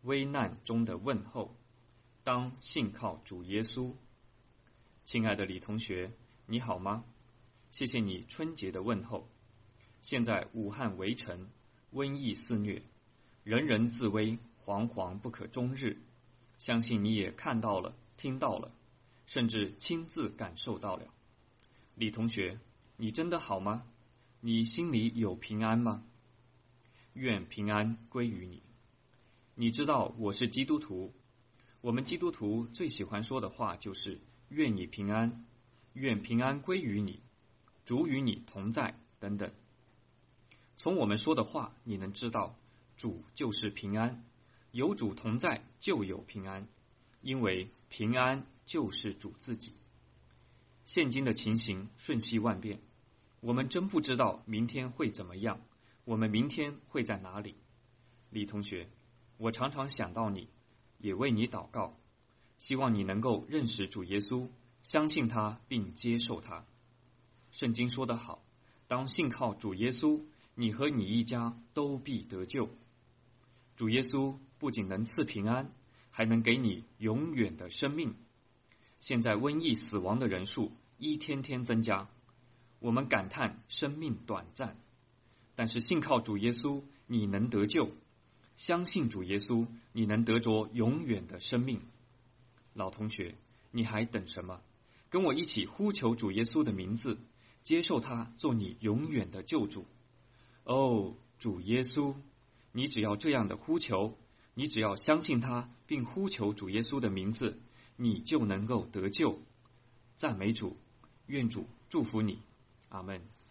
危难中的问候，当信靠主耶稣。亲爱的李同学，你好吗？谢谢你春节的问候。现在武汉围城，瘟疫肆虐，人人自危，惶惶不可终日。相信你也看到了，听到了，甚至亲自感受到了。李同学，你真的好吗？你心里有平安吗？愿平安归于你。你知道我是基督徒，我们基督徒最喜欢说的话就是愿你平安，愿平安归于你，主与你同在等等。从我们说的话你能知道，主就是平安，有主同在就有平安，因为平安就是主自己。现今的情形瞬息万变，我们真不知道明天会怎么样，我们明天会在哪里。李同学，我常常想到你，也为你祷告，希望你能够认识主耶稣，相信他并接受他。圣经说得好，当信靠主耶稣，你和你一家都必得救。主耶稣不仅能赐平安，还能给你永远的生命。现在瘟疫死亡的人数一天天增加，我们感叹生命短暂，但是信靠主耶稣，你能得救；相信主耶稣，你能得着永远的生命。老同学，你还等什么？跟我一起呼求主耶稣的名字，接受他做你永远的救主。哦，主耶稣，你只要这样的呼求，你只要相信他并呼求主耶稣的名字，你就能够得救。赞美主，愿主祝福你。阿们。